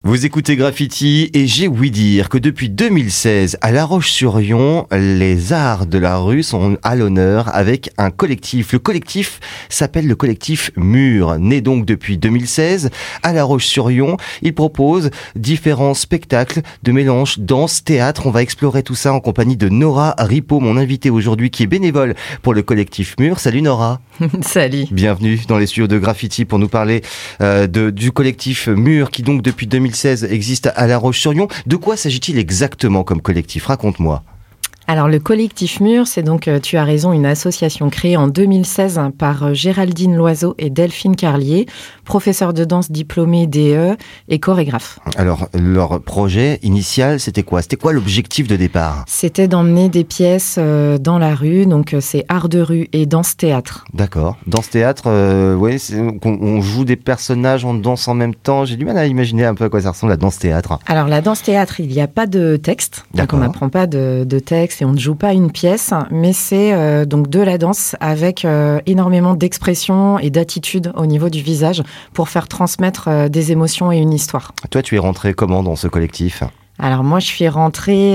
Vous écoutez Graffiti et j'ai ouï dire que depuis 2016, à La Roche-sur-Yon, les arts de la rue sont à l'honneur avec un collectif. Le collectif s'appelle le collectif Mur. Né donc depuis 2016, à La Roche-sur-Yon, il propose différents spectacles de mélange danse, théâtre. On va explorer tout ça en compagnie de Nora Ripaud, mon invitée aujourd'hui, qui est bénévole pour le collectif Mur. Salut Nora. Salut. Bienvenue dans les studios de Graffiti pour nous parler du collectif Mur qui donc depuis 2016 existe à La Roche-sur-Yon. De quoi s'agit-il exactement comme collectif ? Raconte-moi. Alors le collectif Mur, c'est donc, tu as raison, une association créée en 2016 par Géraldine Loiseau et Delphine Carlier, professeurs de danse diplômés DE et chorégraphes. Alors leur projet initial, c'était quoi ? C'était quoi l'objectif de départ ? C'était d'emmener des pièces dans la rue, donc c'est art de rue et danse-théâtre. D'accord. Danse-théâtre, ouais, on joue des personnages, on danse en même temps. J'ai du mal à imaginer un peu à quoi ça ressemble la danse-théâtre. Alors la danse-théâtre, il n'y a pas de texte, donc on n'apprend pas de texte. Et on ne joue pas une pièce, mais c'est donc de la danse avec énormément d'expression et d'attitude au niveau du visage pour faire transmettre des émotions et une histoire. Toi, tu es rentrée comment dans ce collectif ? Alors moi, je suis rentrée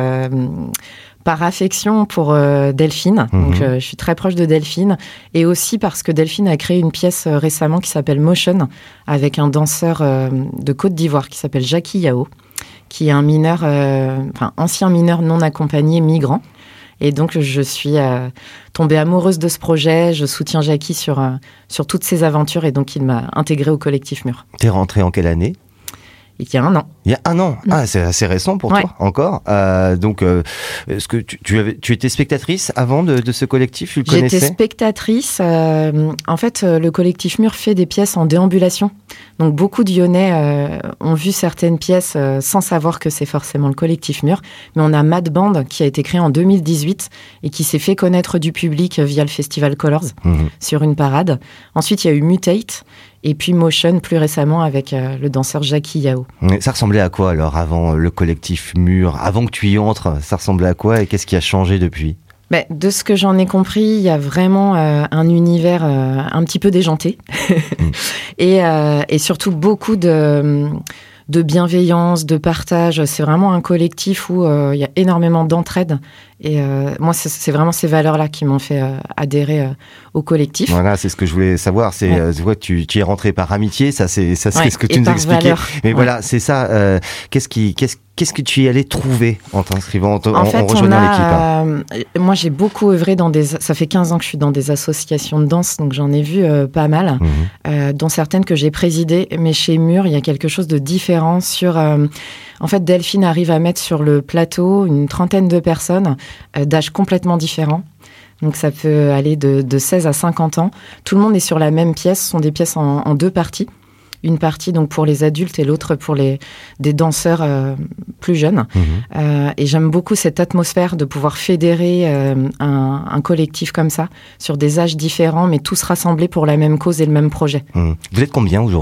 par affection pour Delphine. Donc je suis très proche de Delphine. Et aussi parce que Delphine a créé une pièce récemment qui s'appelle Motion, avec un danseur de Côte d'Ivoire qui s'appelle Jackie Yao, qui est un mineur, ancien mineur non accompagné migrant. Et donc, je suis tombée amoureuse de ce projet. Je soutiens Jackie sur toutes ses aventures. Et donc, il m'a intégrée au collectif Mur. T'es rentrée en quelle année ? Il y a 1 an. Il y a 1 an. Ah, c'est assez récent pour toi, encore. Donc, est-ce que tu étais spectatrice avant de ce collectif ? Tu le connaissais ? J'étais spectatrice. En fait, le collectif Mur fait des pièces en déambulation. Donc, beaucoup de Lyonnais ont vu certaines pièces sans savoir que c'est forcément le collectif Mur. Mais on a Mad Band qui a été créé en 2018 et qui s'est fait connaître du public via le festival Colors sur une parade. Ensuite, il y a eu Mutate. Et puis Motion, plus récemment, avec le danseur Jackie Yao. Ça ressemblait à quoi, alors, avant le collectif Mur ? Avant que tu y entres, ça ressemblait à quoi et qu'est-ce qui a changé depuis ? De ce que j'en ai compris, il y a vraiment un univers un petit peu déjanté. et surtout beaucoup de bienveillance, de partage. C'est vraiment un collectif où il y a énormément d'entraide. Et moi, c'est vraiment ces valeurs-là qui m'ont fait adhérer au collectif. Voilà, c'est ce que je voulais savoir. C'est tu y es rentré par amitié, ça c'est ce que tu nous expliquais. Valeur. Mais voilà, c'est ça. Qu'est-ce que tu y allais trouver en t'inscrivant, en rejoignant l'équipe ? Moi, j'ai beaucoup œuvré ça fait 15 ans que je suis dans des associations de danse, donc j'en ai vu pas mal, dont certaines que j'ai présidées. Mais chez Mur, il y a quelque chose de différent sur... En fait, Delphine arrive à mettre sur le plateau une 30aine de personnes d'âges complètement différents. Donc, ça peut aller de 16 à 50 ans. Tout le monde est sur la même pièce. Ce sont des pièces en 2 parties. Une partie donc pour les adultes et l'autre pour des danseurs plus jeunes. Et j'aime beaucoup cette atmosphère de pouvoir fédérer un collectif comme ça, sur des âges différents, mais tous rassemblés pour la même cause et le même projet. Vous êtes combien aujourd'hui ?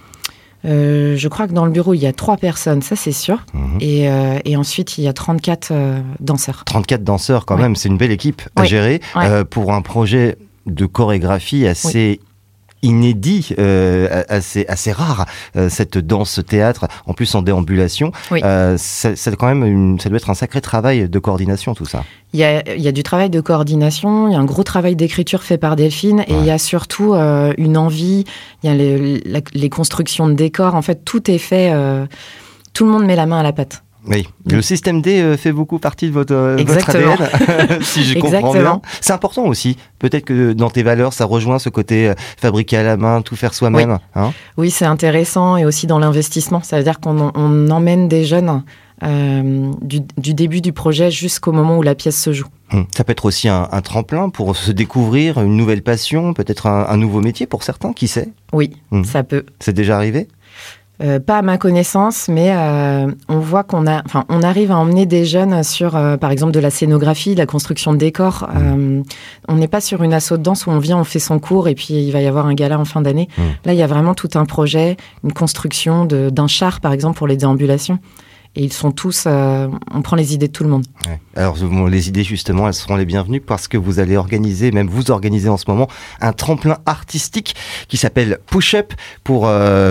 Je crois que dans le bureau, il y a 3 personnes, ça c'est sûr. Et ensuite, il y a 34 danseurs. 34 danseurs quand même, c'est une belle équipe à gérer. Pour un projet de chorégraphie assez inédit, assez rare, cette danse-théâtre, en plus en déambulation. C'est quand même ça doit être un sacré travail de coordination, tout ça. Il y a du travail de coordination, il y a un gros travail d'écriture fait par Delphine, et il y a surtout une envie, il y a les constructions de décors, en fait, tout est fait, tout le monde met la main à la pâte. Oui, le système D fait beaucoup partie de votre ADN, si je comprends bien. C'est important aussi. Peut-être que dans tes valeurs, ça rejoint ce côté fabriquer à la main, tout faire soi-même. Oui, c'est intéressant, et aussi dans l'investissement. Ça veut dire qu'on emmène des jeunes du début du projet jusqu'au moment où la pièce se joue. Ça peut être aussi un tremplin pour se découvrir une nouvelle passion, peut-être un nouveau métier pour certains, qui sait ? Oui, ça peut. C'est déjà arrivé ? Pas à ma connaissance, mais on voit on arrive à emmener des jeunes sur, par exemple, de la scénographie, de la construction de décors. On n'est pas sur une asso de danse où on vient, on fait son cours et puis il va y avoir un gala en fin d'année. Là, il y a vraiment tout un projet, une construction d'un char, par exemple, pour les déambulations. et ils sont tous, on prend les idées de tout le monde. Ouais. Alors les idées justement, elles seront les bienvenues parce que vous allez organiser, même vous organisez en ce moment, un tremplin artistique qui s'appelle Push Up vous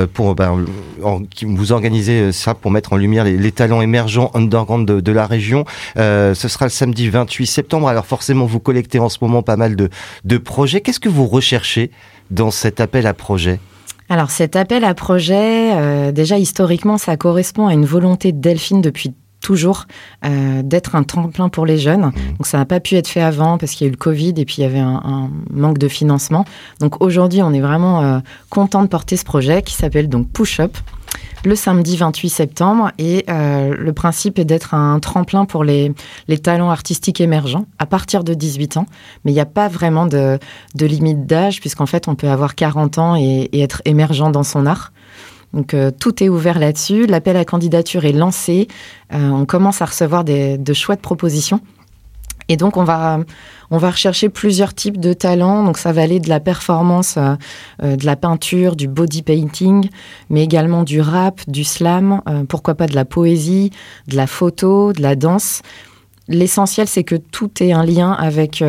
organisez ça pour mettre en lumière les talents émergents underground de la région. Ce sera le samedi 28 septembre. Alors forcément, vous collectez en ce moment pas mal de projets. Qu'est-ce que vous recherchez dans cet appel à projet ? Alors cet appel à projet, déjà historiquement, ça correspond à une volonté de Delphine depuis toujours d'être un tremplin pour les jeunes. Donc ça n'a pas pu être fait avant parce qu'il y a eu le Covid et puis il y avait un manque de financement. Donc aujourd'hui, on est vraiment content de porter ce projet qui s'appelle donc Push Up le samedi 28 septembre. Et le principe est d'être un tremplin pour les talents artistiques émergents à partir de 18 ans. Mais il n'y a pas vraiment de limite d'âge puisqu'en fait, on peut avoir 40 ans et être émergent dans son art. Donc tout est ouvert là-dessus. L'appel à candidature est lancé. On commence à recevoir de chouettes propositions. Et donc on va rechercher plusieurs types de talents. Donc ça va aller de la performance, de la peinture, du body painting, mais également du rap, du slam, pourquoi pas de la poésie, de la photo, de la danse. L'essentiel, c'est que tout ait un lien avec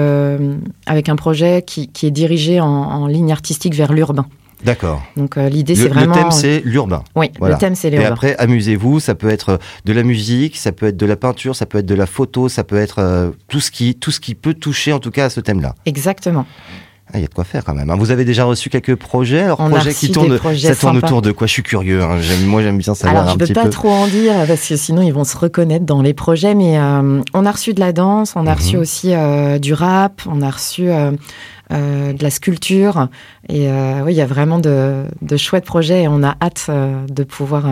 un projet qui est dirigé en ligne artistique vers l'urbain. D'accord. Donc l'idée, c'est vraiment... Le thème, c'est l'urbain. Oui, voilà. Le thème, c'est l'urbain. Et après, amusez-vous, ça peut être de la musique, ça peut être de la peinture, ça peut être de la photo, ça peut être tout ce qui peut toucher, en tout cas, à ce thème-là. Exactement. Ah, il y a de quoi faire quand même. Vous avez déjà reçu quelques projets. Alors, on projets qui tournent, ça tourne sympas. Autour de quoi ? Je suis curieux. Hein. J'aime bien savoir un petit peu. Alors, je peux pas trop en dire parce que sinon ils vont se reconnaître dans les projets. Mais on a reçu de la danse, on a reçu aussi du rap, on a reçu de la sculpture. Et oui, il y a vraiment de chouettes projets et on a hâte de pouvoir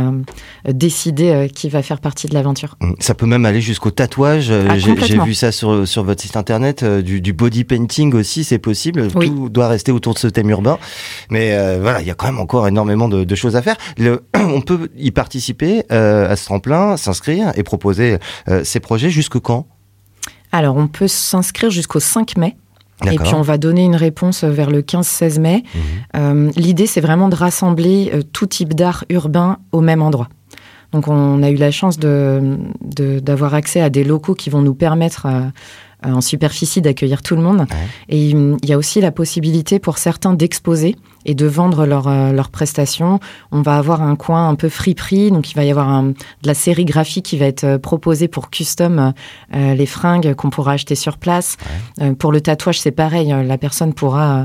décider qui va faire partie de l'aventure. Ça peut même aller jusqu'au tatouage. J'ai vu ça sur votre site internet. Du body painting aussi, c'est possible. Oui. Tout doit rester autour de ce thème urbain. Mais voilà, il y a quand même encore énormément de choses à faire. On peut y participer à ce tremplin, s'inscrire et proposer ses projets. Jusque quand ? Alors, on peut s'inscrire jusqu'au 5 mai. D'accord. Et puis, on va donner une réponse vers le 15-16 mai. L'idée, c'est vraiment de rassembler tout type d'art urbain au même endroit. Donc, on a eu la chance d'avoir accès à des locaux qui vont nous permettre en superficie d'accueillir tout le monde. Ouais. Et il y a aussi la possibilité pour certains d'exposer et de vendre leurs prestations. On va avoir un coin un peu friperie, donc il va y avoir de la sérigraphie qui va être proposée pour custom les fringues qu'on pourra acheter sur place. Ouais. Pour le tatouage, c'est pareil, la personne pourra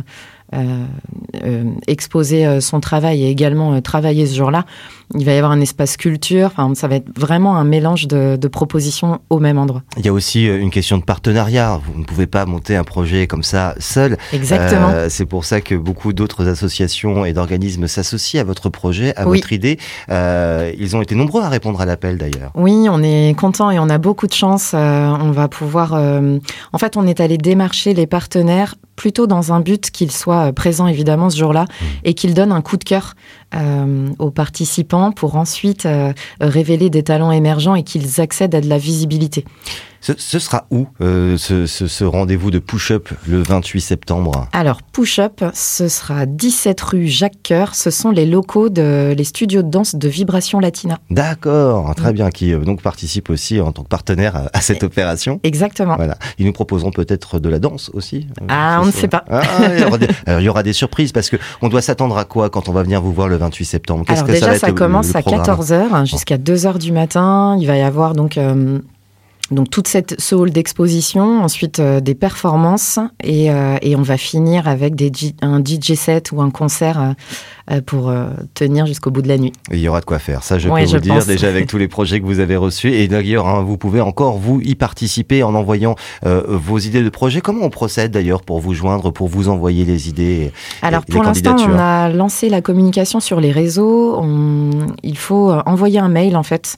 exposer son travail et également travailler ce jour-là. Il va y avoir un espace culture. Enfin, ça va être vraiment un mélange de propositions au même endroit. Il y a aussi une question de partenariat. Vous ne pouvez pas monter un projet comme ça seul. Exactement. C'est pour ça que beaucoup d'autres associations et d'organismes s'associent à votre projet, à votre idée. Ils ont été nombreux à répondre à l'appel d'ailleurs. Oui, on est content et on a beaucoup de chance. On va pouvoir... En fait, on est allé démarcher les partenaires plutôt dans un but qu'ils soient présents évidemment ce jour-là et qu'ils donnent un coup de cœur aux participants pour ensuite révéler des talents émergents et qu'ils accèdent à de la visibilité. Ce sera où ce rendez-vous de Push Up le 28 septembre ? Alors, Push Up, ce sera 17 rue Jacques Coeur. Ce sont les locaux les studios de danse de Vibration Latina. D'accord, très bien, qui donc participent aussi en tant que partenaire à cette opération. Exactement. Voilà. Ils nous proposeront peut-être de la danse aussi. On ne sait pas. Il y aura des surprises parce qu'on doit s'attendre à quoi quand on va venir vous voir le 28 septembre ? Alors déjà, ça commence à 14h jusqu'à 2h du matin. Il va y avoir donc toute ce hall d'exposition, ensuite des performances et on va finir avec un DJ set ou un concert pour tenir jusqu'au bout de la nuit. Il y aura de quoi faire, ça je peux vous dire, déjà avec tous les projets que vous avez reçus. Et d'ailleurs, vous pouvez encore vous y participer en envoyant vos idées de projets. Comment on procède d'ailleurs pour vous joindre, pour vous envoyer les idées Alors et pour les l'instant, on a lancé la communication sur les réseaux. Il faut envoyer un mail en fait,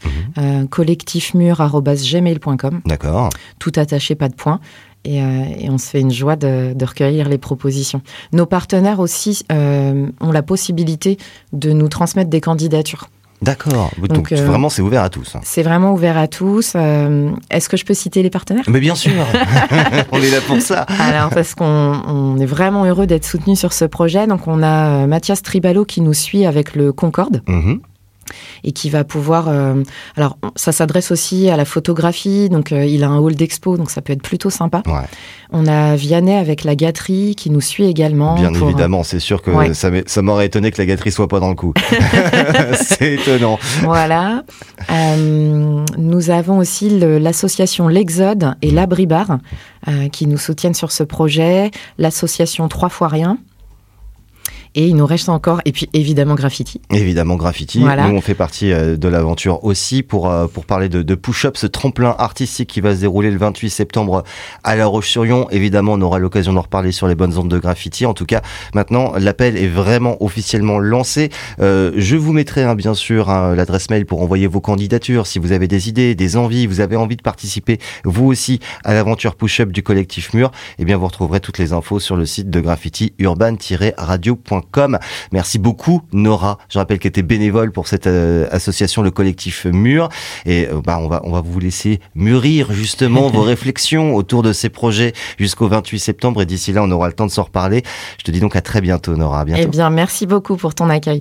collectifmur@gmail.com. D'accord. Tout attaché, pas de point. Et on se fait une joie de recueillir les propositions. Nos partenaires aussi ont la possibilité de nous transmettre des candidatures. D'accord. Donc vraiment, c'est ouvert à tous. C'est vraiment ouvert à tous. Est-ce que je peux citer les partenaires ? Mais bien sûr. On est là pour ça. Alors, parce qu'on est vraiment heureux d'être soutenus sur ce projet. Donc, on a Mathias Tribalo qui nous suit avec le Concorde. et qui va pouvoir... alors, ça s'adresse aussi à la photographie, donc il a un hall d'expo, donc ça peut être plutôt sympa. Ouais. On a Vianney avec la gâterie qui nous suit également. Bien évidemment, c'est sûr que ça m'aurait étonné que la gâterie soit pas dans le coup. C'est étonnant. Voilà. Nous avons aussi l'association L'Exode et l'Abri Bar qui nous soutiennent sur ce projet. L'association 3 fois rien. Et il nous reste encore, et puis évidemment Graffiti. Évidemment Graffiti. Voilà. Nous, on fait partie de l'aventure aussi pour parler de Push-Up, ce tremplin artistique qui va se dérouler le 28 septembre à La Roche-sur-Yon. Évidemment, on aura l'occasion d'en reparler sur les bonnes ondes de Graffiti. En tout cas, maintenant, l'appel est vraiment officiellement lancé. Je vous mettrai, bien sûr, l'adresse mail pour envoyer vos candidatures. Si vous avez des idées, des envies, vous avez envie de participer, vous aussi, à l'aventure Push-Up du collectif Mur, eh bien, vous retrouverez toutes les infos sur le site de Graffiti, urban-radio.com. Merci beaucoup Nora, je rappelle qu'elle était bénévole pour cette association, le collectif Mur, et on va vous laisser mûrir justement vos réflexions autour de ces projets jusqu'au 28 septembre, et d'ici là on aura le temps de s'en reparler. Je te dis donc à très bientôt Nora, à bientôt. Eh bien merci beaucoup pour ton accueil.